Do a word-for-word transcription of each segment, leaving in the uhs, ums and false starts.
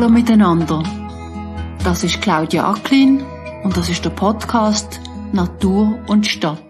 Hallo miteinander. Das ist Claudia Acklin und das ist der Podcast Natur und Stadt.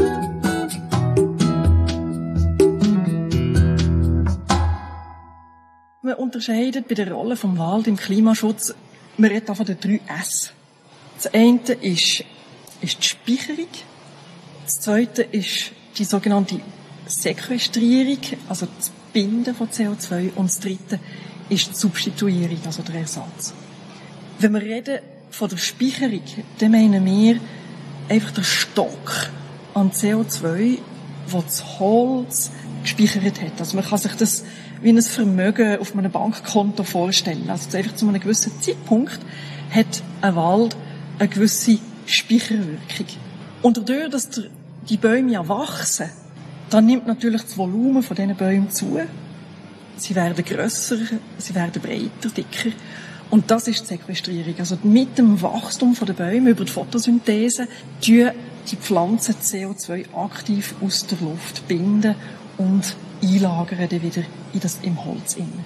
Man unterscheidet bei der Rolle vom Wald im Klimaschutz, man redet von den drei S. Das eine ist, ist die Speicherung, das zweite ist die sogenannte Sequestrierung, also das Binden von C O zwei, und das dritte ist die Substituierung, also der Ersatz. Wenn wir reden von der Speicherung, dann meinen wir einfach den Stock an C O zwei, wo das Holz gespeichert hat. Also man kann sich das wie ein Vermögen auf einem Bankkonto vorstellen. Also einfach zu einem gewissen Zeitpunkt hat ein Wald eine gewisse Speicherwirkung. Und dadurch, dass die Bäume ja wachsen, dann nimmt natürlich das Volumen von diesen Bäumen zu. Sie werden grösser, sie werden breiter, dicker. Und das ist die Sequestrierung. Also mit dem Wachstum der Bäume über die Photosynthese tun die Pflanzen C O zwei aktiv aus der Luft binden und einlagern dann wieder in das, im Holz inne.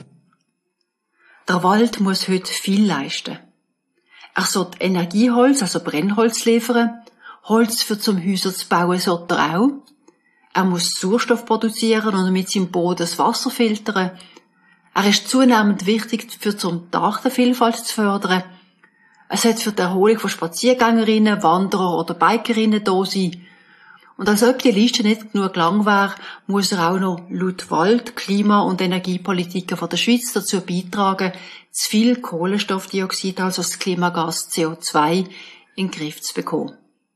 Der Wald muss heute viel leisten. Er soll Energieholz, also Brennholz liefern. Holz für zum Häuser zu bauen sollte er auch. Er muss Sauerstoff produzieren und mit seinem Boden das Wasser filtern. Er ist zunehmend wichtig, für die Artenvielfalt zu fördern. Es hat für die Erholung von Spaziergängerinnen, Wanderer oder Bikerinnen da sein. Und als ob die Liste nicht genug lang wäre, muss er auch noch laut Wald-, Klima- und Energiepolitiken von der Schweiz dazu beitragen, zu viel Kohlenstoffdioxid, also das Klimagas C O zwei, in den Griff zu bekommen.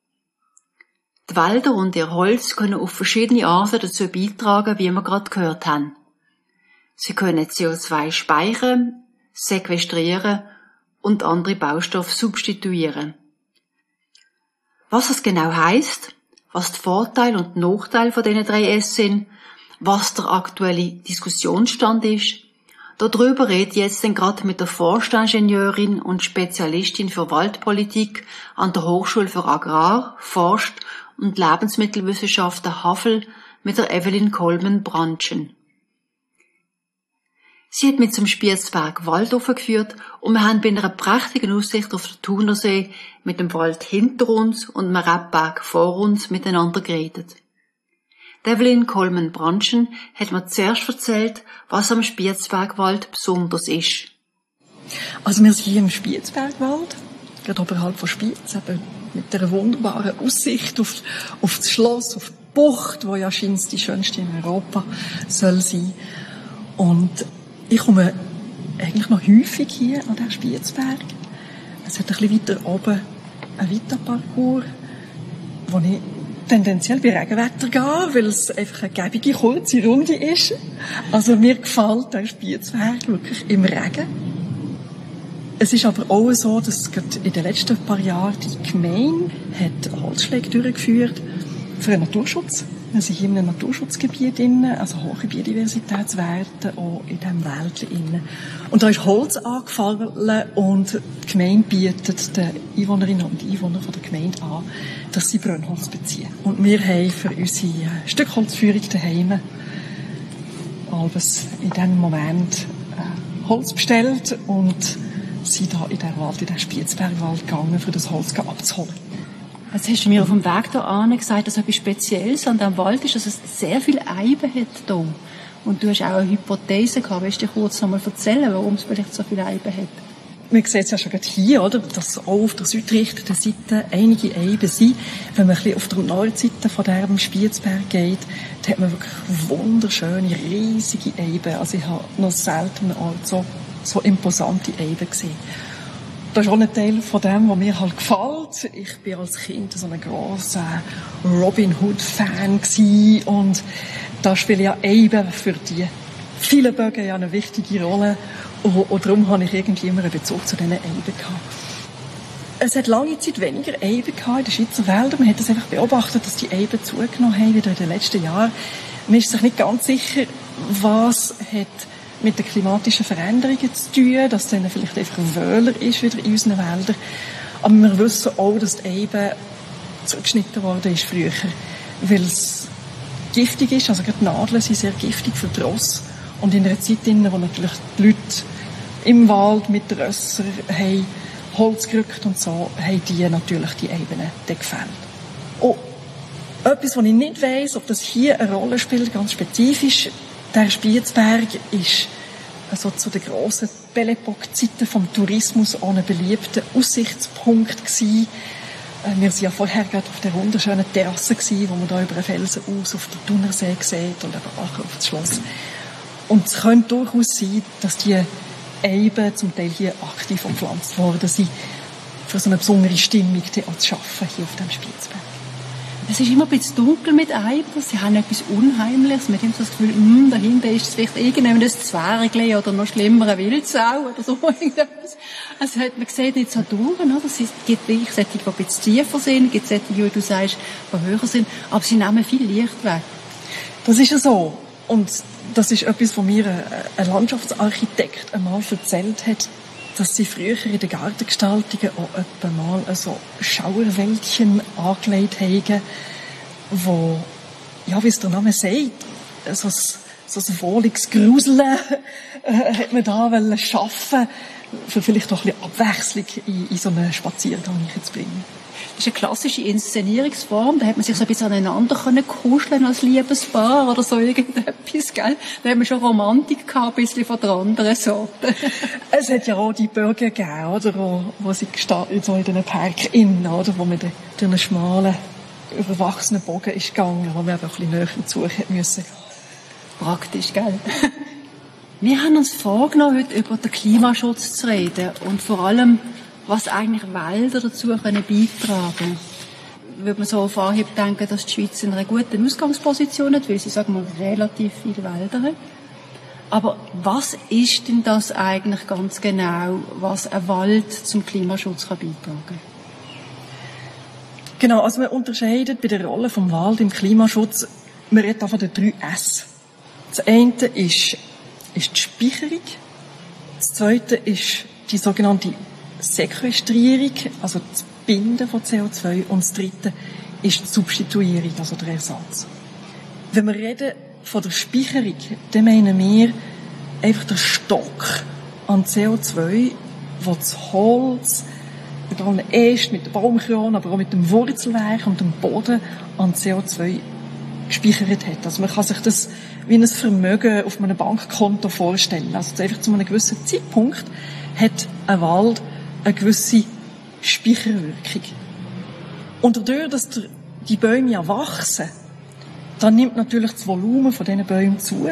Die Wälder und ihr Holz können auf verschiedene Arten dazu beitragen, wie wir gerade gehört haben. Sie können C O zwei speichern, sequestrieren und andere Baustoffe substituieren. Was das genau heisst, was die Vorteile und die Nachteile von diesen drei S sind, was der aktuelle Diskussionsstand ist, darüber redet jetzt dann gerade mit der Forstingenieurin und Spezialistin für Waldpolitik an der Hochschule für Agrar-, Forst- und Lebensmittelwissenschaften Havel mit der Evelyn Coleman-Brandschen. Sie hat mit zum Spiezberg Wald aufgeführt und wir haben bei einer prächtigen Aussicht auf den Thunersee mit dem Wald hinter uns und dem Rebberg vor uns miteinander geredet. Evelyn Coleman-Brandschen hat mir zuerst erzählt, was am Spiezbergwald besonders ist. Also wir sind hier im Spiezbergwald, gerade oberhalb von Spiez, eben mit einer wunderbaren Aussicht auf, auf das Schloss, auf die Bucht, wo ja scheinbar die schönste in Europa soll sein. Und ich komme eigentlich noch häufig hier an den Spiezberg. Es hat ein bisschen weiter oben einen Vita-Parcours, wo ich tendenziell bei Regenwetter gehe, weil es einfach eine gäbige, kurze Runde ist. Also mir gefällt der Spiezberg wirklich im Regen. Es ist aber auch so, dass in den letzten paar Jahren die Gemeinde hat Holzschläge durchgeführt für den Naturschutz. Wir sind hier in einem Naturschutzgebiet inne, also hohe Biodiversitätswerte auch in diesem Wäldchen inne. Und da ist Holz angefallen und die Gemeinde bietet den Einwohnerinnen und Einwohnern von der Gemeinde an, dass sie Brennholz beziehen. Und wir haben für unsere Stückholzführung daheim alles in diesem Moment äh, Holz bestellt und sind da in den Wald, in den Spiezbergwald gegangen, um das Holz abzuholen. Jetzt hast du mir auf dem Weg hierhin gesagt, dass etwas Spezielles an diesem Wald ist, dass es sehr viel Eiben hat hier. Und du hast auch eine Hypothese gehabt. Willst du dir kurz noch mal erzählen, warum es vielleicht so viel Eiben hat? Man sieht es ja schon gerade hier, oder, dass auch auf der südrichtenden Seite einige Eiben sind. Wenn man ein bisschen auf der Nordseite von diesem Spiezberg geht, da hat man wirklich wunderschöne, riesige Eiben. Also ich habe noch selten einen Ort so, so imposante Eiben gesehen. Das ist auch ein Teil von dem, was mir halt gefällt. Ich bin als Kind so ein grosser Robin Hood-Fan gewesen und da spielen ja Eiben für die vielen Bögen ja eine wichtige Rolle und, und darum habe ich irgendwie immer einen Bezug zu diesen Eiben gehabt. Es hat lange Zeit weniger Eiben gehabt in den Schweizer Wäldern. Man hat das einfach beobachtet, dass die Eiben zugenommen haben wieder in den letzten Jahren. Man ist sich nicht ganz sicher, was hat mit den klimatischen Veränderungen zu tun, dass es dann vielleicht einfach wöhler ist wieder in unseren Wäldern. Aber wir wissen auch, dass die Eibe zugeschnitten worden ist früher, weil es giftig ist. Also gerade die Nadeln sind sehr giftig für die Rosse. Und in einer Zeit, in der natürlich die Leute im Wald mit Rösser haben Holz gerückt und so, haben die natürlich die Ebene gefällt. Oh, etwas, was ich nicht weiss, ob das hier eine Rolle spielt, ganz spezifisch, der Spiezberg ist also zu den grossen Belle Époque-Zeiten vom Tourismus auch ein beliebter Aussichtspunkt gewesen. Wir waren ja vorher gerade auf der wunderschönen Terrasse gewesen, wo man da über einen Felsen aus auf den Thunersee sieht und eben auch auf das Schloss. Und es könnte durchaus sein, dass die Eiben zum Teil hier aktiv umpflanzt worden sind, für so eine besondere Stimmung zu schaffen hier auf dem Spitzberg. Es ist immer ein bisschen dunkel mit Eiben. Sie haben etwas Unheimliches. Man hat immer so das Gefühl, hm, da hinten ist es vielleicht irgendjemand ein Zwergli oder noch schlimmer eine Wildsau oder so irgendetwas. Also man sieht nicht so durch, oder? Es gibt wirklich solche, die ein bisschen tiefer sind, es gibt solche, wie du sagst, die höher sind, aber sie nehmen viel Licht weg. Das ist ja so. Und das ist etwas, was mir ein Landschaftsarchitekt einmal erzählt hat, dass sie früher in den Gartengestaltungen auch etwa mal so Schauerwäldchen angelegt haben, wo, ja, wie es der Name sagt, so ein, so ein wohliges Gruseln äh, hat man da wollen schaffen, für vielleicht auch ein bisschen Abwechslung in, in so einen Spaziergang zu bringen. Das ist eine klassische Inszenierungsform. Da hat man sich so ein bisschen aneinander können kuscheln als Liebespaar oder so irgendetwas, gell? Da hat man schon Romantik gehabt, ein bisschen von der anderen Sorte. Es hat ja auch die Bürger gegeben, oder? Wo, wo sie gestanden, so in den Park innen, oder? Wo man durch einen schmalen, überwachsenen Bogen ist gegangen, wo man einfach ein bisschen näher zu müssen. Praktisch, gell? Wir haben uns vorgenommen, heute über den Klimaschutz zu reden und vor allem, was eigentlich Wälder dazu können beitragen können. Würde man so auf Anhieb denken, dass die Schweiz in einer guten Ausgangsposition hat, weil sie, sagen wir, relativ viele Wälder hat. Aber was ist denn das eigentlich ganz genau, was ein Wald zum Klimaschutz kann beitragen kann? Genau, also man unterscheidet bei der Rolle vom Wald im Klimaschutz, man redet von den drei S. Das eine ist, ist die Speicherung, das zweite ist die sogenannte Sequestrierung, also das Binden von C O zwei, und das dritte ist die Substituierung, also der Ersatz. Wenn wir reden von der Speicherung, dann meinen wir einfach den Stock an C O zwei, wo das Holz mit allen Ästen, mit der Baumkrone, aber auch mit dem Wurzelwerk und dem Boden an C O zwei gespeichert hat. Also man kann sich das wie ein Vermögen auf einem Bankkonto vorstellen. Also einfach zu einem gewissen Zeitpunkt hat ein Wald eine gewisse Speicherwirkung. Und dadurch, dass die Bäume ja wachsen, dann nimmt natürlich das Volumen von diesen Bäumen zu.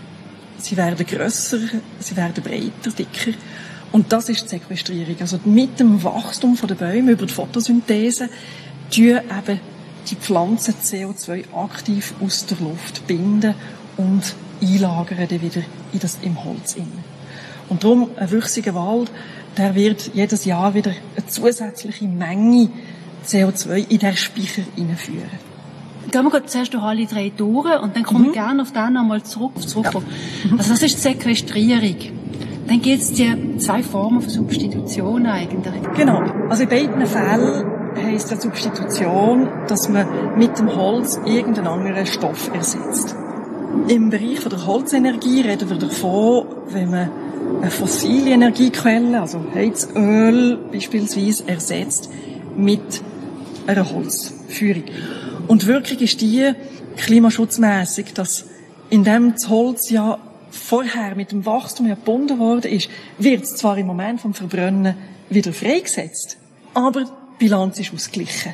Sie werden grösser, sie werden breiter, dicker. Und das ist die Sequestrierung. Also mit dem Wachstum der Bäume über die Photosynthese tun eben die Pflanzen C O zwei aktiv aus der Luft binden und einlagern dann wieder in das, im Holz innen. Und darum, ein wüchsiger Wald, der wird jedes Jahr wieder eine zusätzliche Menge C O zwei in den Speicher hineinführen. Gehen wir gerade zuerst durch alle drei durch und dann komme mhm. ich gerne auf den nochmal zurück. zurück. Ja. Also das ist die Sequestrierung. Dann gibt es die zwei Formen von Substitution eigentlich. Genau. Also in beiden Fällen heisst die Substitution, dass man mit dem Holz irgendeinen anderen Stoff ersetzt. Im Bereich von der Holzenergie reden wir davon, wenn man eine fossile Energiequelle, also Heizöl beispielsweise, ersetzt mit einer Holzführung. Und die Wirkung ist die, klimaschutzmässig, dass indem das Holz ja vorher mit dem Wachstum ja gebunden worden ist, wird es zwar im Moment vom Verbrennen wieder freigesetzt, aber die Bilanz ist ausgeglichen.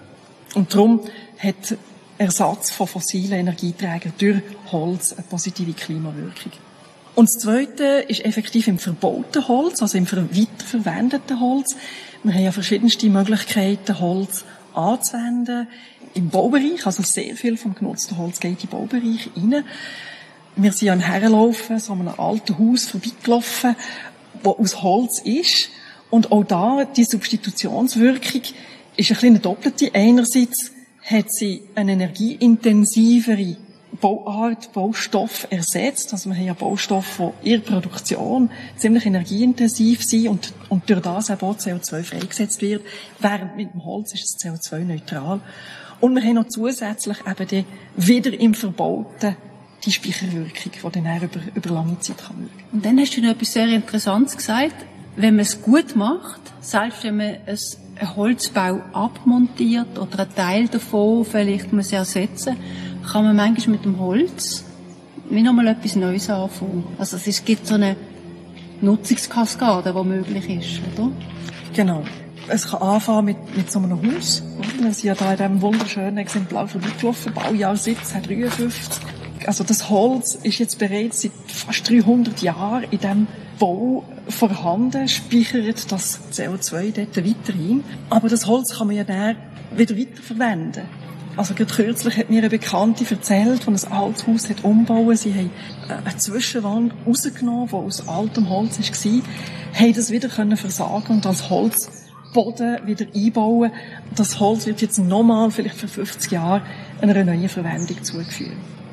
Und darum hat Ersatz von fossilen Energieträgern durch Holz eine positive Klimawirkung. Und das Zweite ist effektiv im verbauten Holz, also im weiterverwendeten Holz. Wir haben ja verschiedenste Möglichkeiten, Holz anzuwenden. Im Baubereich, also sehr viel vom genutzten Holz geht in den Baubereich rein. Wir sind ja im Herrenlaufen, so an einem alten Haus vorbeigelaufen, das aus Holz ist. Und auch da, die Substitutionswirkung ist ein bisschen eine doppelte. Einerseits hat sie eine energieintensivere Bauart, Baustoff ersetzt. Also wir haben ja Baustoffe, die in ihrer Produktion ziemlich energieintensiv sind und, und durch das auch C O zwei freigesetzt wird. Während mit dem Holz ist es C O zwei neutral. Und wir haben noch zusätzlich eben die, wieder im Verbauten die Speicherwirkung, die dann über, über lange Zeit kann wirken. Und dann hast du noch etwas sehr Interessantes gesagt. Wenn man es gut macht, selbst wenn man einen Holzbau abmontiert oder einen Teil davon vielleicht muss ersetzen, kann man manchmal mit dem Holz wie nochmal etwas Neues anfangen. Also es gibt so eine Nutzungskaskade, die möglich ist, oder? Genau. Es kann anfangen mit, mit so einem Haus. Wir sind ja da in diesem wunderschönen Exemplar vorbeigelaufen, Baujahr siebzehnhundertdreiundfünfzig. Also das Holz ist jetzt bereits seit fast dreihundert Jahren in diesem Bau vorhanden, speichert das C O zwei dort weiterhin. Aber das Holz kann man ja dann wieder weiterverwenden. Also gerade kürzlich hat mir eine Bekannte erzählt, die ein altes Haus hat umbauen. Sie haben eine Zwischenwand rausgenommen, die aus altem Holz war, haben das wieder versagen und als Holzboden wieder einbauen. Das Holz wird jetzt nochmal, vielleicht für fünfzig Jahre, einer neuen Verwendung zugeführt.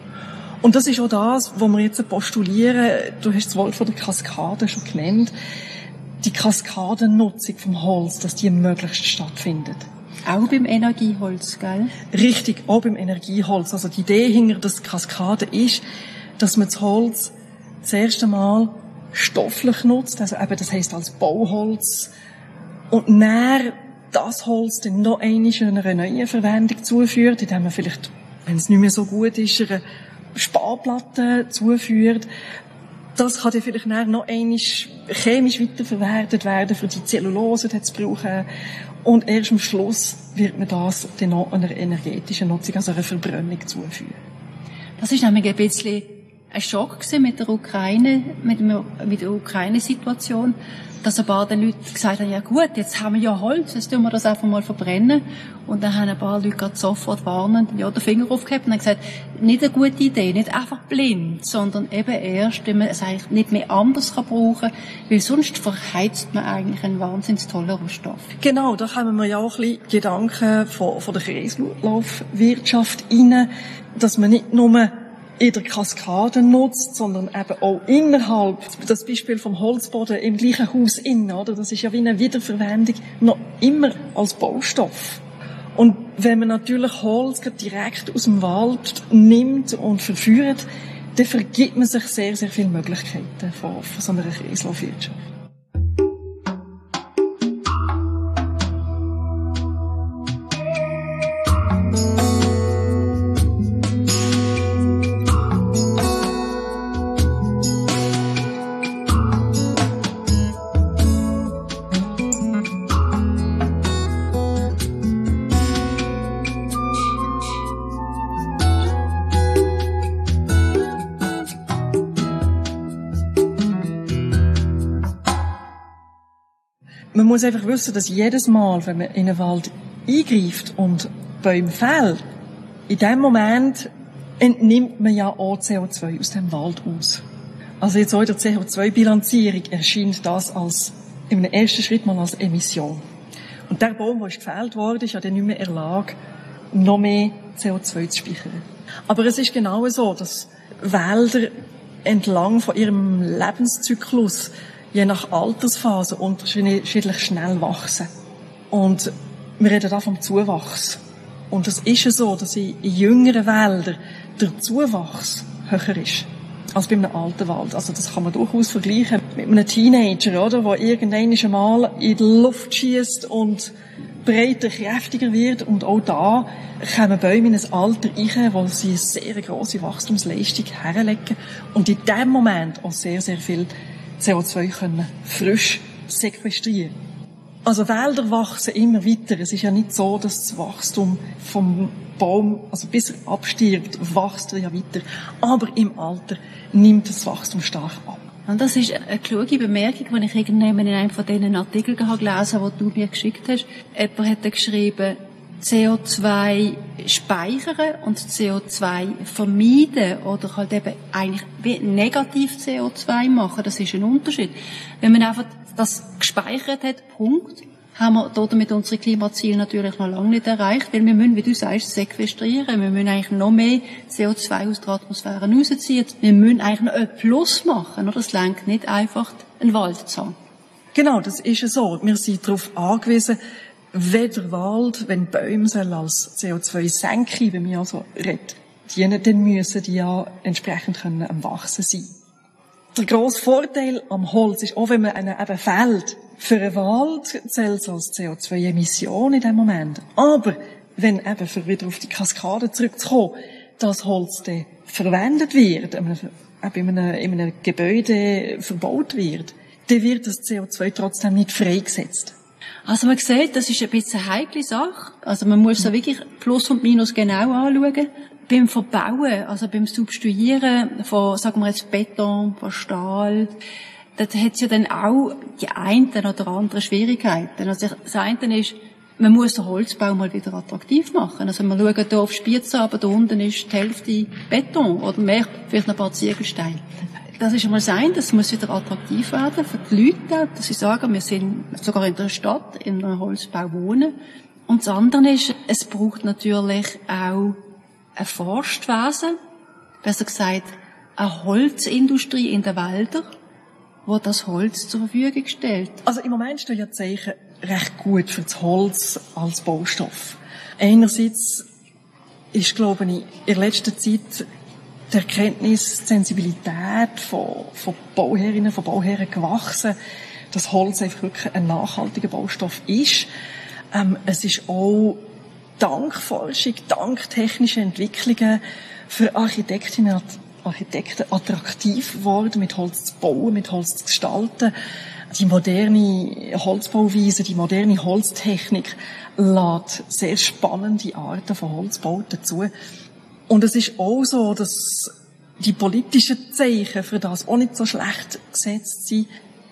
Und das ist auch das, was wir jetzt postulieren. Du hast das Wort von der Kaskade schon genannt. Die Kaskadennutzung vom Holz, dass die möglichst stattfindet. Auch beim Energieholz, gell? Richtig, auch beim Energieholz. Also die Idee hinter der Kaskade ist, dass man das Holz das erste Mal stofflich nutzt, also eben, das heisst als Bauholz, und dann das Holz dann noch einmal einer neuen Verwendung zuführt, indem man vielleicht, wenn es nicht mehr so gut ist, eine Sparplatte zuführt. Das kann dann vielleicht noch einmal chemisch weiterverwertet werden, für die Zellulose zu brauchen. Und erst am Schluss wird man das dann noch einer energetischen Nutzung, also einer Verbrennung zuführen. Das ist nämlich ein bisschen ein Schock gewesen mit der Ukraine, mit, dem, mit der Ukraine-Situation, dass ein paar Leute gesagt haben, ja gut, jetzt haben wir ja Holz, jetzt tun wir das einfach mal verbrennen. Und dann haben ein paar Leute gerade sofort warnend, ja, den Finger aufgehoben und haben gesagt, nicht eine gute Idee, nicht einfach blind, sondern eben erst, wenn man es eigentlich nicht mehr anders kann brauchen, weil sonst verheizt man eigentlich einen wahnsinnig tollen Rohstoff. Genau, da haben wir ja auch ein bisschen Gedanken von, von der Kreislaufwirtschaft rein, dass man nicht nur in der Kaskade nutzt, sondern eben auch innerhalb, das Beispiel vom Holzboden im gleichen Haus innen, oder? Das ist ja wie eine Wiederverwendung, noch immer als Baustoff. Und wenn man natürlich Holz direkt aus dem Wald nimmt und verführt, dann vergibt man sich sehr, sehr viele Möglichkeiten von, von so einer Kreislaufwirtschaft. Man muss einfach wissen, dass jedes Mal, wenn man in einen Wald eingreift und Bäume fällt, in dem Moment entnimmt man ja auch C O zwei aus dem Wald aus. Also jetzt auch in der C O zwei Bilanzierung erscheint das als, im ersten Schritt mal als Emission. Und der Baum, der ist gefällt worden, ist ja dann nicht mehr in der Lage, noch mehr C O zwei zu speichern. Aber es ist genau so, dass Wälder entlang von ihrem Lebenszyklus je nach Altersphase unterschiedlich schnell wachsen. Und wir reden da vom Zuwachs. Und es ist ja so, dass in jüngeren Wäldern der Zuwachs höher ist als bei einem alten Wald. Also das kann man durchaus vergleichen mit einem Teenager, oder, der irgendwann einmal in die Luft schießt und breiter, kräftiger wird. Und auch da kommen Bäume in ein Alter rein, wo sie eine sehr grosse Wachstumsleistung herlegen und in dem Moment auch sehr, sehr viel C O zwei können frisch sequestrieren. Also Wälder wachsen immer weiter. Es ist ja nicht so, dass das Wachstum vom Baum, also bis er abstirbt, wächst er ja weiter. Aber im Alter nimmt das Wachstum stark ab. Und das ist eine kluge Bemerkung, die ich irgendwann in einem von diesen Artikeln gelesen habe, die du mir geschickt hast. Jemand hat geschrieben, C O zwei speichern und C O zwei vermeiden oder halt eben eigentlich wie negativ C O zwei machen, das ist ein Unterschied. Wenn man einfach das gespeichert hat, Punkt, haben wir damit unsere Klimaziele natürlich noch lange nicht erreicht, weil wir müssen, wie du sagst, sequestrieren. Wir müssen eigentlich noch mehr C O zwei aus der Atmosphäre rausziehen. Wir müssen eigentlich noch ein Plus machen, oder? Das lenkt nicht einfach einen Wald zu haben. Genau, das ist ja so. Wir sind darauf angewiesen, wenn der Wald, wenn Bäume als C O zwei senken, wenn wir also reden dienen, dann müssen die ja entsprechend können am Wachsen sein. Der grosse Vorteil am Holz ist, auch wenn man einen eben fällt, für einen Wald zählt es als C O zwei Emission in dem Moment. Aber wenn eben, für wieder auf die Kaskade zurückzukommen, das Holz dann verwendet wird, eben in einem, in einem Gebäude verbaut wird, dann wird das C O zwei trotzdem nicht freigesetzt. Also man sieht, das ist ein bisschen eine heikle Sache. Also man muss da wirklich Plus und Minus genau anschauen. Beim Verbauen, also beim Substituieren von, sagen wir jetzt Beton, von Stahl, da hat es ja dann auch die einen oder anderen Schwierigkeiten. Also das eine ist, man muss den Holzbau mal wieder attraktiv machen. Also wir schauen hier auf Spiez, aber da unten ist die Hälfte Beton oder mehr, vielleicht noch ein paar Ziegelsteine. Das ist einmal sein, das muss wieder attraktiv werden für die Leute, dass sie sagen, wir sind sogar in der Stadt, in einem Holzbau wohnen. Und das andere ist, es braucht natürlich auch ein Forstwesen, besser gesagt, eine Holzindustrie in den Wäldern, wo das Holz zur Verfügung stellt. Also im Moment stehen ja die Zeichen recht gut für das Holz als Baustoff. Einerseits ist, glaube ich, in letzter Zeit die Erkenntnis, die Sensibilität von, von Bauherrinnen, von Bauherren gewachsen, dass Holz einfach wirklich ein nachhaltiger Baustoff ist. Ähm, es ist auch dank Forschung, dank technischer Entwicklungen für Architektinnen und Architekten attraktiv geworden, mit Holz zu bauen, mit Holz zu gestalten. Die moderne Holzbauweise, die moderne Holztechnik lässt sehr spannende Arten von Holzbauten zu. Und es ist auch so, dass die politischen Zeichen für das auch nicht so schlecht gesetzt sind,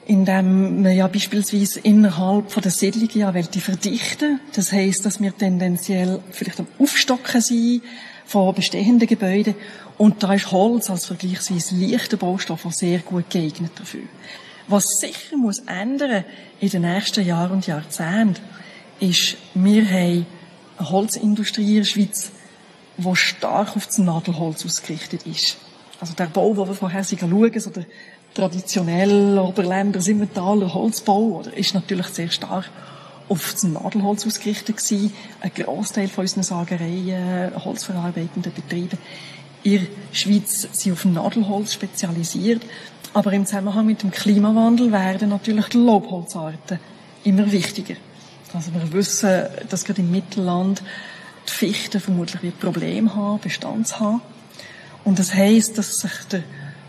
indem man ja beispielsweise innerhalb von der Siedlungen ja die verdichten. Das heisst, dass wir tendenziell vielleicht am Aufstocken sind von bestehenden Gebäuden. Und da ist Holz als vergleichsweise leichter Baustoff auch sehr gut geeignet dafür. Was sicher muss ändern in den nächsten Jahren und Jahrzehnten, ist, wir haben eine Holzindustrie in der Schweiz, die stark auf das Nadelholz ausgerichtet ist. Also der Bau, den wir vorher schauen, so der traditionelle Oberländer, Simmentaler Holzbau, oder, ist natürlich sehr stark auf das Nadelholz ausgerichtet gewesen. Ein Grossteil von unseren Sagereien, holzverarbeitenden Betrieben in der Schweiz sind auf Nadelholz spezialisiert. Aber im Zusammenhang mit dem Klimawandel werden natürlich die Laubholzarten immer wichtiger. Also wir wissen, dass gerade im Mittelland die Fichten vermutlich ein Problem haben, Bestands haben. Und das heisst, dass sich der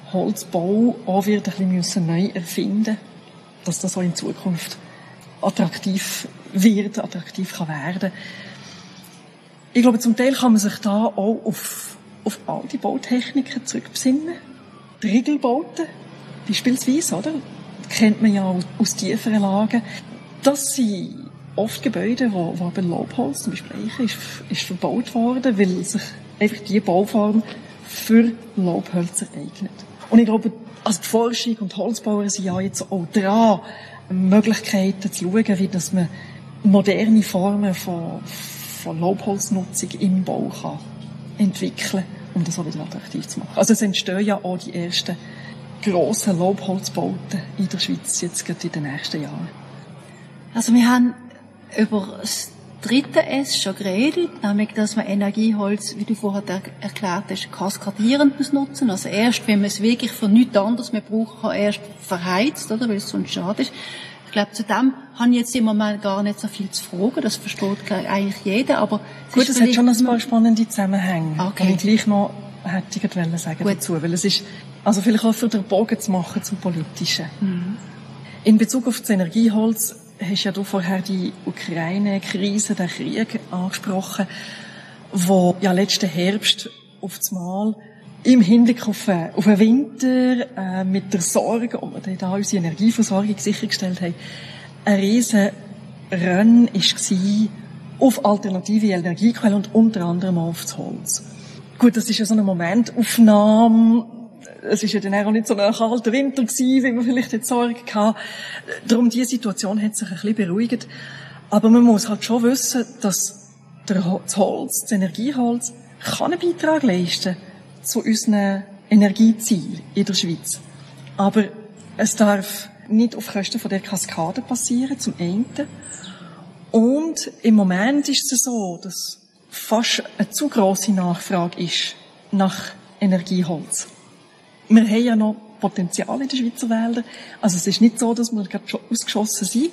Holzbau auch wird ein bisschen neu erfinden müssen, dass das auch in Zukunft attraktiv wird, attraktiv kann werden. Ich glaube, zum Teil kann man sich da auch auf, auf alte Bautechniken zurückbesinnen. Die Riegelbauten, beispielsweise, oder? Das kennt man ja aus tieferen Lagen. Das sind oft Gebäude, wo, wo aber Laubholz, zum Beispiel Eiche, ist, ist verbaut worden, weil sich einfach diese Bauform für Laubhölzer eignet. Und ich glaube, also die Forschung und die Holzbauer sind ja jetzt auch dran, Möglichkeiten zu schauen, wie dass man moderne Formen von, von Laubholznutzung im Bau kann entwickeln, um das auch wieder attraktiv zu machen. Also es entstehen ja auch die ersten grossen Laubholzbauten in der Schweiz jetzt gerade in den nächsten Jahren. Also wir haben über das dritte S schon geredet, nämlich, dass man Energieholz, wie du vorher erklärt hast, kaskadierend muss nutzen. Also erst, wenn man es wirklich für nichts anderes mehr braucht, kann erst verheizt, oder, weil es sonst schade ist. Ich glaube, zu dem habe ich jetzt im Moment gar nicht so viel zu fragen. Das versteht eigentlich jeder, aber... Gut, es hat schon ein paar spannende Zusammenhänge. Okay. Und ich gleich noch hätte ich sagen Gut. dazu, weil es ist, also vielleicht auch für den Bogen zu machen zum Politischen. Mhm. In Bezug auf das Energieholz hast ja du vorher die Ukraine-Krise, den Krieg angesprochen, wo ja letzten Herbst auf das Mal im Hinblick auf, auf den Winter, äh, mit der Sorge, ob wir da unsere Energieversorgung sichergestellt haben, ein riesen Rennen war auf alternative Energiequellen und unter anderem auf das Holz. Gut, das ist ja so eine Momentaufnahme. Es ist ja dann auch nicht so ein kalter Winter gewesen, wie man vielleicht jetzt Sorge hatte. Darum, diese Situation hat sich ein bisschen beruhigt. Aber man muss halt schon wissen, dass das Holz, das Energieholz, kann einen Beitrag leisten zu unseren Energiezielen in der Schweiz. Aber es darf nicht auf Kosten von der Kaskade passieren, zum einen. Und im Moment ist es so, dass fast eine zu grosse Nachfrage ist nach Energieholz. Wir haben ja noch Potenzial in den Schweizer Wäldern. Also es ist nicht so, dass wir gerade schon ausgeschossen sind.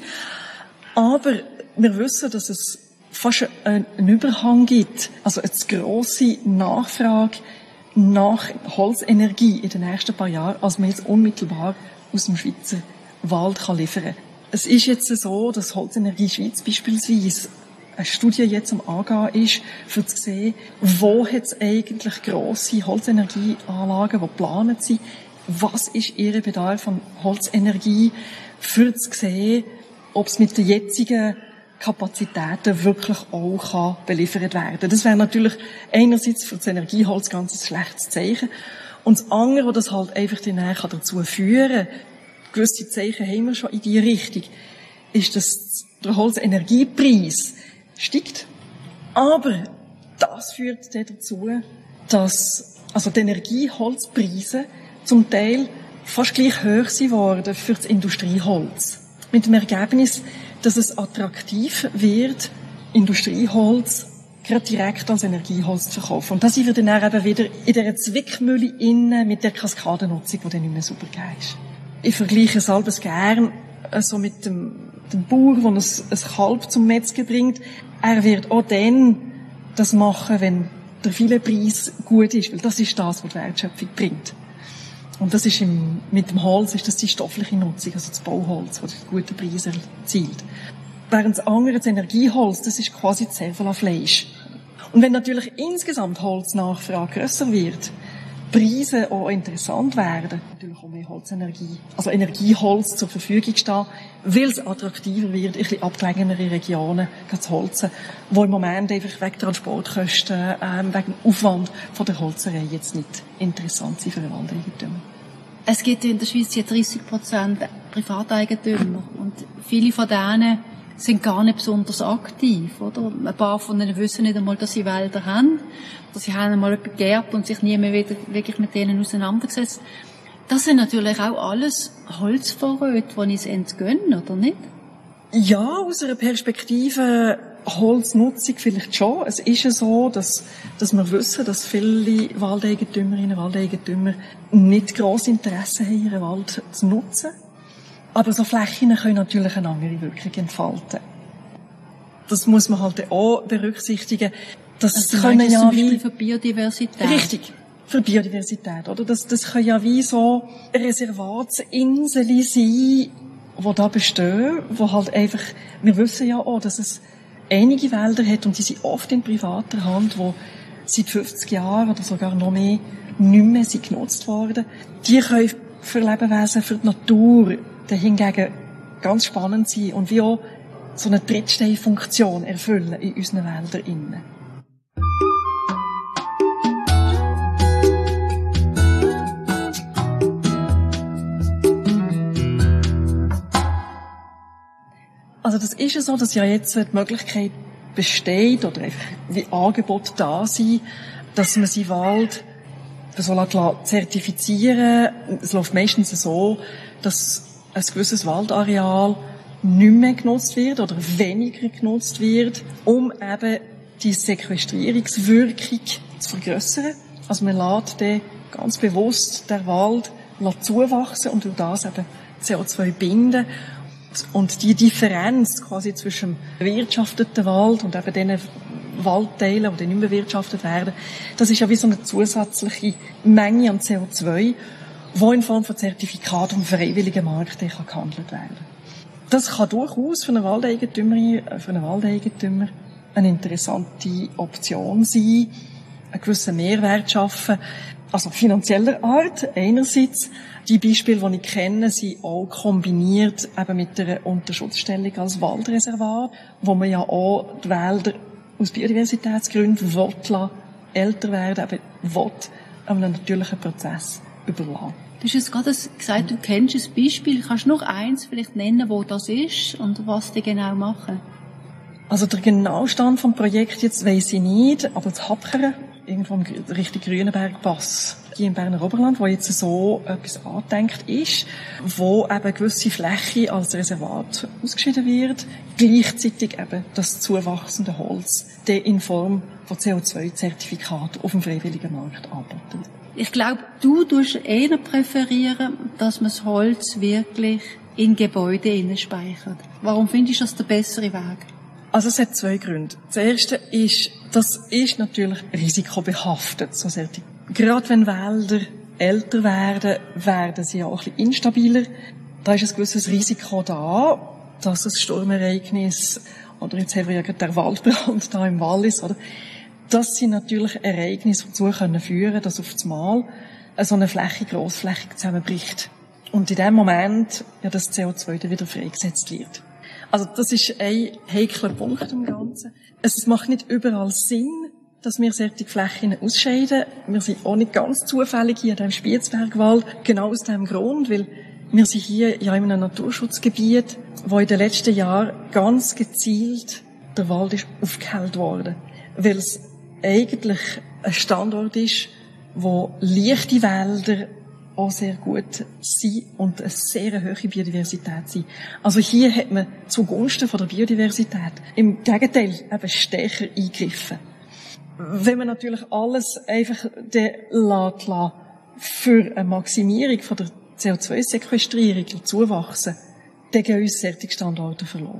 Aber wir wissen, dass es fast einen Überhang gibt, also eine grosse Nachfrage nach Holzenergie in den nächsten paar Jahren, als man jetzt unmittelbar aus dem Schweizer Wald kann liefern kann. Es ist jetzt so, dass Holzenergie Schweiz beispielsweise eine Studie jetzt am Angehen ist, für zu sehen, wo hat es eigentlich grosse Holzenergieanlagen, die geplant sind, was ist ihr Bedarf an Holzenergie, für zu sehen, ob es mit den jetzigen Kapazitäten wirklich auch kann beliefert werden. Das wäre natürlich einerseits für das Energieholz ganz ein schlechtes Zeichen. Und das andere, das halt einfach dazu führen kann, gewisse Zeichen haben wir schon in diese Richtung, ist, dass der Holzenergiepreis steigt. Aber das führt dann dazu, dass also die Energieholzpreise zum Teil fast gleich hoch sind worden für das Industrieholz. Mit dem Ergebnis, dass es attraktiv wird, Industrieholz gerade direkt als Energieholz zu verkaufen. Und da sind wir dann eben wieder in dieser Zwickmühle innen mit der Kaskadennutzung, die dann nicht mehr super geil ist. Ich vergleiche es halbes gern so mit dem, dem Bauer, der ein, ein Kalb zum Metzger bringt. Er wird auch dann das machen, wenn der Filetpreis gut ist, weil das ist das, was die Wertschöpfung bringt. Und das ist im, mit dem Holz ist das die stoffliche Nutzung, also das Bauholz, das gute Preise erzielt. Während das andere, das Energieholz, das ist quasi das Fleisch. Und wenn natürlich insgesamt Holznachfrage grösser wird, Preise auch interessant werden, natürlich auch mehr Holzenergie, also Energieholz zur Verfügung stehen, weil es attraktiver wird, in ein bisschen abgelegenere Regionen zu holzen, wo im Moment einfach wegen Transportkosten, ähm, wegen Aufwand von der Holzerei jetzt nicht interessant sind für den Waldeigentümer. Es gibt in der Schweiz ja dreissig Prozent Privateigentümer und viele von denen sind gar nicht besonders aktiv, oder? Ein paar von ihnen wissen nicht einmal, dass sie Wälder haben, oder sie haben einmal etwas geerbt und sich nie mehr wieder wirklich mit denen auseinandergesetzt. Das sind natürlich auch alles Holzvorräte, die uns entgehen, oder nicht? Ja, aus einer Perspektive Holznutzung vielleicht schon. Es ist ja so, dass, dass wir wissen, dass viele Waldeigentümerinnen und Waldeigentümer nicht grosses Interesse haben, ihren Wald zu nutzen. Aber so Flächen können natürlich eine andere Wirkung entfalten. Das muss man halt auch berücksichtigen. Das also können ja zum Beispiel wie für Biodiversität. Richtig, für Biodiversität, oder? Das, das können ja wie so Reservatsinseln sein, die da bestehen, wo halt einfach, wir wissen ja auch, dass es einige Wälder hat und die sind oft in privater Hand, wo seit fünfzig Jahren oder sogar noch mehr nicht mehr sind genutzt worden. Die können für Lebewesen, für die Natur hingegen ganz spannend sein und wie auch so eine Trittsteinfunktion erfüllen in unseren Wäldern innen. Also das ist ja so, dass ja jetzt die Möglichkeit besteht oder einfach wie Angebot da sind, dass man seinen Wald so zertifizieren lässt. Es läuft meistens so, dass ein gewisses Waldareal nicht mehr genutzt wird oder weniger genutzt wird, um eben die Sequestrierungswirkung zu vergrössern. Also man lässt dann ganz bewusst den Wald zuwachsen und durch das eben C O zwei binden. Und die Differenz quasi zwischen dem bewirtschafteten Wald und eben den Waldteilen, die nicht mehr bewirtschaftet werden, das ist ja wie so eine zusätzliche Menge an C O zwei, die in Form von Zertifikat und freiwilligen Markt kann gehandelt werden. Das kann durchaus für eine Waldeigentümerin, für einen Waldeigentümer eine interessante Option sein, einen gewissen Mehrwert schaffen, also finanzieller Art einerseits. Die Beispiele, die ich kenne, sind auch kombiniert eben mit einer Unterschutzstellung als Waldreservat, wo man ja auch die Wälder aus Biodiversitätsgründen will, älter werden, eben will, einem natürlichen Prozess überlassen. Du hast jetzt gerade gesagt, du kennst ein Beispiel. Kannst du noch eins vielleicht nennen, wo das ist und was die genau machen? Also der genaue Stand vom Projekt jetzt weiss ich nicht, aber das Habkeren irgendwo im Richtung Grünenberg-Pass, hier im Berner Oberland, wo jetzt so etwas angedenkt ist, wo eben gewisse Fläche als Reservat ausgeschieden wird, gleichzeitig eben das zuwachsende Holz, der in Form von C O zwei Zertifikaten auf dem freiwilligen Markt anbietet. Ich glaube, du tust eher präferieren, dass man das Holz wirklich in Gebäude innen speichert. Warum findest du das der bessere Weg? Also es hat zwei Gründe. Das erste ist, das ist natürlich risikobehaftet, so solche. Gerade wenn Wälder älter werden, werden sie ja auch ein bisschen instabiler. Da ist ein gewisses Risiko da, dass ein Sturmereignis, oder jetzt haben wir ja gerade den Waldbrand da im Wallis, oder? Das sind natürlich Ereignisse, die dazu führen können, dass auf einmal so eine Fläche grossflächig zusammenbricht. Und in dem Moment ja das C O zwei dann wieder freigesetzt wird. Also das ist ein heikler Punkt im Ganzen. Es macht nicht überall Sinn, dass wir solche Flächen ausscheiden. Wir sind auch nicht ganz zufällig hier in diesem Spiezbergwald, genau aus diesem Grund, weil wir sind hier ja in einem Naturschutzgebiet, wo in den letzten Jahren ganz gezielt der Wald ist aufgehellt worden, weil es eigentlich ein Standort ist, wo leichte Wälder auch sehr gut sind und eine sehr hohe Biodiversität sind. Also hier hat man zugunsten von der Biodiversität im Gegenteil eben stärker eingegriffen. Wenn man natürlich alles einfach lässt, für eine Maximierung von der C O zwei Sequestrierung zuwachsen, dann gehen uns solche Standorte verloren.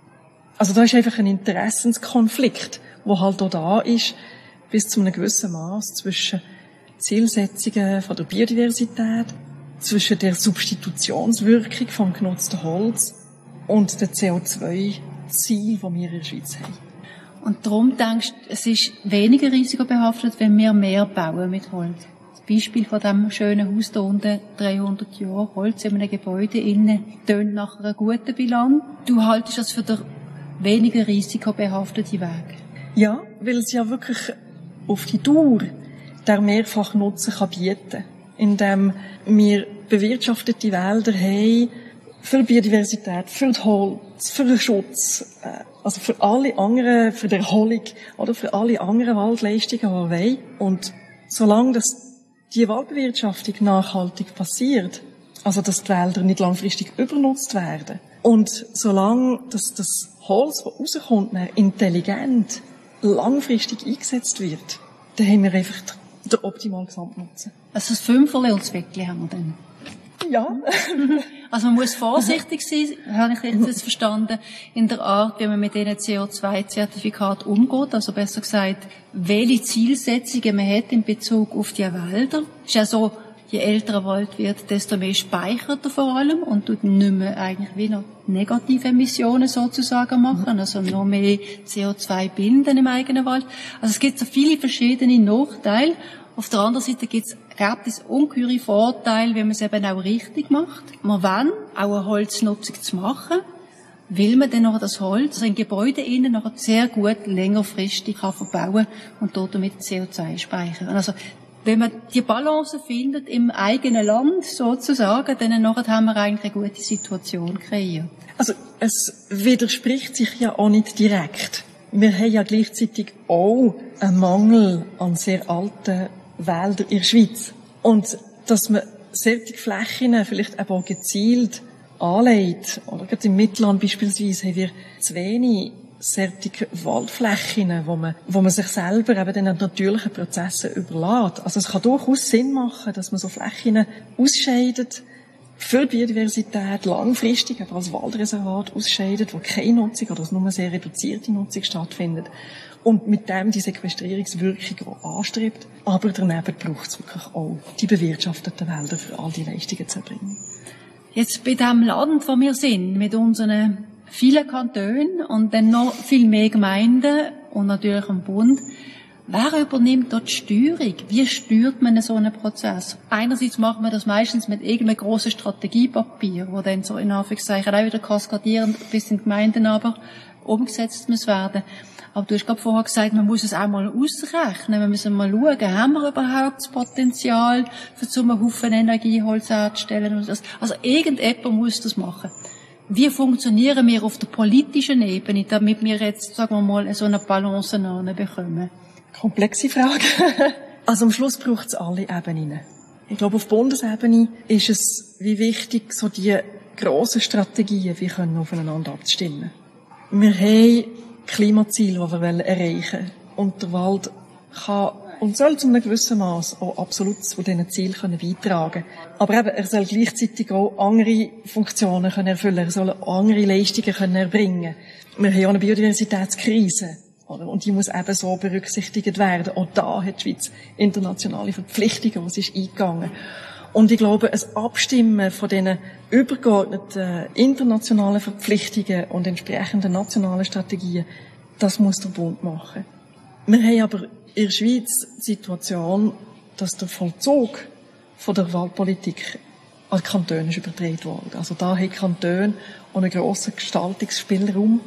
Also da ist einfach ein Interessenskonflikt, der halt auch da ist, bis zu einem gewissen Maß zwischen Zielsetzungen von der Biodiversität, zwischen der Substitutionswirkung vom genutzten Holz und den C O zwei Ziel, die wir in der Schweiz haben. Und darum denkst du, es ist weniger risikobehaftet, wenn wir mehr bauen mit Holz? Das Beispiel von diesem schönen Haus da unten, dreihundert Jahre Holz in einem Gebäude innen, tönt nach einer guten Bilanz. Du haltest das für den weniger risikobehafteten Weg? Ja, weil es ja wirklich auf die Dauer der Mehrfachnutzen kann bieten, indem wir bewirtschaftete Wälder haben für Biodiversität, für das Holz, für den Schutz, also für alle anderen, für die Erholung oder für alle anderen Waldleistungen, die wir wollen. Und solange das, die Waldbewirtschaftung nachhaltig passiert, also dass die Wälder nicht langfristig übernutzt werden, und solange dass das Holz, das rauskommt, intelligent, langfristig eingesetzt wird, dann haben wir einfach den optimalen Gesamtnutzen. Also das Fünferle und das Weckli haben wir dann? Ja. Also man muss vorsichtig sein, habe ich jetzt verstanden, in der Art, wie man mit diesen C O zwei Zertifikaten umgeht. Also besser gesagt, welche Zielsetzungen man hat in Bezug auf die Wälder. Es ist ja so, je älter ein Wald wird, desto mehr speichert er vor allem und tut nicht mehr eigentlich wie noch negative Emissionen sozusagen machen, also noch mehr C O zwei binden im eigenen Wald. Also es gibt so viele verschiedene Nachteile. Auf der anderen Seite gibt es, gibt es ungeheure Vorteile, wenn man es eben auch richtig macht. Man will auch eine Holznutzung zu machen, will man dann noch das Holz, also in Gebäuden innen noch sehr gut längerfristig kann verbauen und dort damit C O zwei speichern. Also wenn man die Balance findet im eigenen Land sozusagen, dann nachher haben wir eigentlich eine gute Situation kreiert. Also es widerspricht sich ja auch nicht direkt. Wir haben ja gleichzeitig auch einen Mangel an sehr alten Wäldern in der Schweiz. Und dass man solche Flächen vielleicht auch gezielt anlegt, oder gerade im Mittelland beispielsweise haben wir zu wenig solche Waldflächen, wo man, wo man sich selber eben den natürlichen Prozessen überlässt. Also es kann durchaus Sinn machen, dass man so Flächen ausscheidet, für Biodiversität langfristig, aber als Waldreservat ausscheidet, wo keine Nutzung oder nur eine sehr reduzierte Nutzung stattfindet. Und mit dem die Sequestrierungswirkung auch anstrebt. Aber daneben braucht es wirklich auch die bewirtschafteten Wälder für all die Leistungen zu erbringen. Jetzt bei dem Land, wo wir sind, mit unseren vielen Kantonen und dann noch viel mehr Gemeinden und natürlich dem Bund, wer übernimmt dort die Steuerung? Wie steuert man so einen Prozess? Einerseits macht man das meistens mit irgendeinem grossen Strategiepapier, wo dann so in Anführungszeichen auch wieder kaskadierend bis in die Gemeinden aber umgesetzt muss werden. Aber du hast gerade vorher gesagt, man muss es auch mal ausrechnen. Wir müssen mal schauen, haben wir überhaupt das Potenzial, für so einen Haufen Energieholz herzustellen? Also irgendjemand muss das machen. Wie funktionieren wir auf der politischen Ebene, damit wir jetzt, sagen wir mal, so eine Balance bekommen? Komplexe Frage. Also am Schluss braucht es alle Ebenen. Ich glaube, auf Bundesebene ist es wie wichtig, so die grossen Strategien wie können aufeinander abzustimmen. Wir haben Klimaziele, die wir erreichen wollen. Und der Wald kann und soll zu einem gewissen Maß auch absolut zu diesen Zielen beitragen können. Aber eben, er soll gleichzeitig auch andere Funktionen können erfüllen. Er soll andere Leistungen können erbringen. Wir haben ja eine Biodiversitätskrise. Und die muss eben so berücksichtigt werden. Auch da hat die Schweiz internationale Verpflichtungen, die sie ist eingegangen. Und ich glaube, ein Abstimmen von diesen übergeordneten internationalen Verpflichtungen und entsprechenden nationalen Strategien, das muss der Bund machen. Wir haben aber in der Schweiz die Situation, dass der Vollzug von der Waldpolitik an die Kantone ist übertragen worden. Also da haben die Kantone einen grossen Gestaltungsspielraum.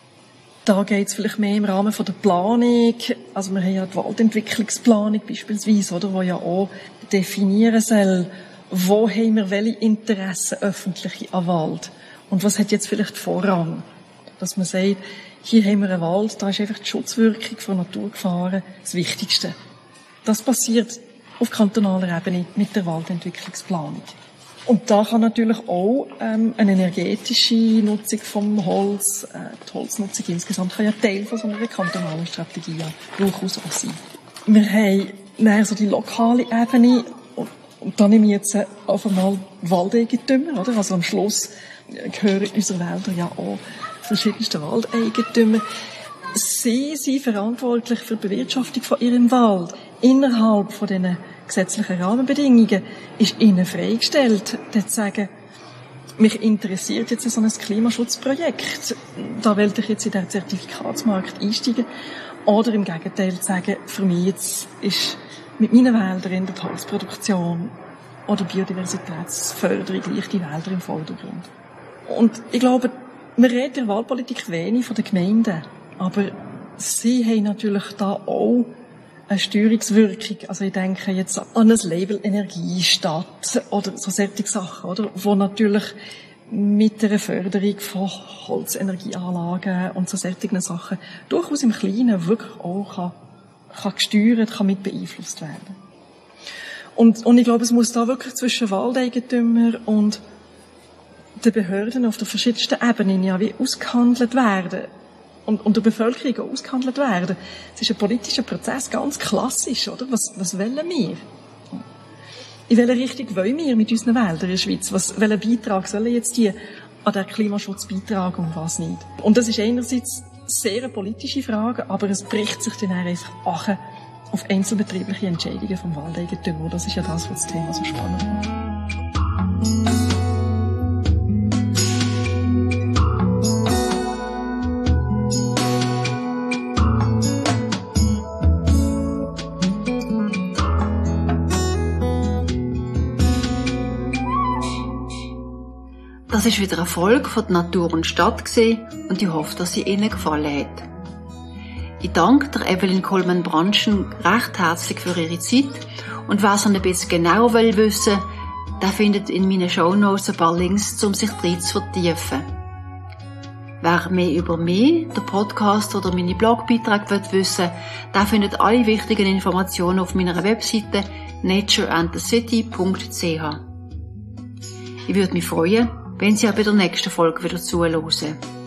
Da geht es vielleicht mehr im Rahmen von der Planung. Also wir haben ja die Waldentwicklungsplanung beispielsweise, oder, wo ja auch definieren soll, wo haben wir welche Interessen öffentliche am Wald und was hat jetzt vielleicht Vorrang. Dass man sagt, hier haben wir einen Wald, da ist einfach die Schutzwirkung von Naturgefahren das Wichtigste. Das passiert auf kantonaler Ebene mit der Waldentwicklungsplanung. Und da kann natürlich auch ähm, eine energetische Nutzung vom Holz, äh, die Holznutzung insgesamt, kann ja Teil von so einer kantonalen Strategie ja durchaus auch sein. Wir haben dann so die lokale Ebene, und, und da nehme ich jetzt äh, auf einmal Waldeigentümer, oder? Also am Schluss gehören unsere Wälder ja auch verschiedensten Waldeigentümer. Sie sind verantwortlich für die Bewirtschaftung von ihrem Wald. Innerhalb von diesen gesetzlichen Rahmenbedingungen ist ihnen freigestellt, zu sagen, mich interessiert jetzt so ein Klimaschutzprojekt. Da will ich jetzt in den Zertifikatsmarkt einsteigen. Oder im Gegenteil zu sagen, für mich jetzt ist mit meinen Wäldern in der Holzproduktion oder Biodiversitätsförderung gleich die Wälder im Vordergrund. Und ich glaube, wir reden in der Waldpolitik wenig von den Gemeinden, aber sie haben natürlich da auch eine Steuerungswirkung. Also ich denke jetzt an das Label Energiestadt oder so solche Sachen, oder, wo natürlich mit der Förderung von Holzenergieanlagen und so solchen Sachen durchaus im Kleinen wirklich auch kann, kann gesteuert, kann mit beeinflusst werden. Und, und ich glaube, es muss da wirklich zwischen Waldeigentümer und den Behörden auf der verschiedensten Ebenen ja wie ausgehandelt werden. Und, und der Bevölkerung auch ausgehandelt werden. Es ist ein politischer Prozess, ganz klassisch, oder? Was, was wollen wir? In welche Richtung wollen wir mit unseren Wäldern in der Schweiz? Was, welchen Beitrag sollen jetzt die an den Klimaschutz beitragen und was nicht? Und das ist einerseits sehr eine politische Frage, aber es bricht sich dann einfach an auf einzelbetriebliche Entscheidungen vom Waldeigentümer. Das ist ja das, was das Thema so spannend macht. Das ist wieder eine Folge von Natur und Stadt gewesen und ich hoffe, dass sie Ihnen gefallen hat. Ich danke der Evelyn Coleman-Branschen recht herzlich für ihre Zeit und wer es ein bisschen genauer will wissen, der findet in meinen Shownotes ein paar Links, um sich drin zu vertiefen. Wer mehr über mich, den Podcast oder meine Blogbeiträge will wissen, der findet alle wichtigen Informationen auf meiner Webseite nature and the city punkt c h. Ich würde mich freuen, wenn Sie auch bei der nächsten Folge wieder zuhören.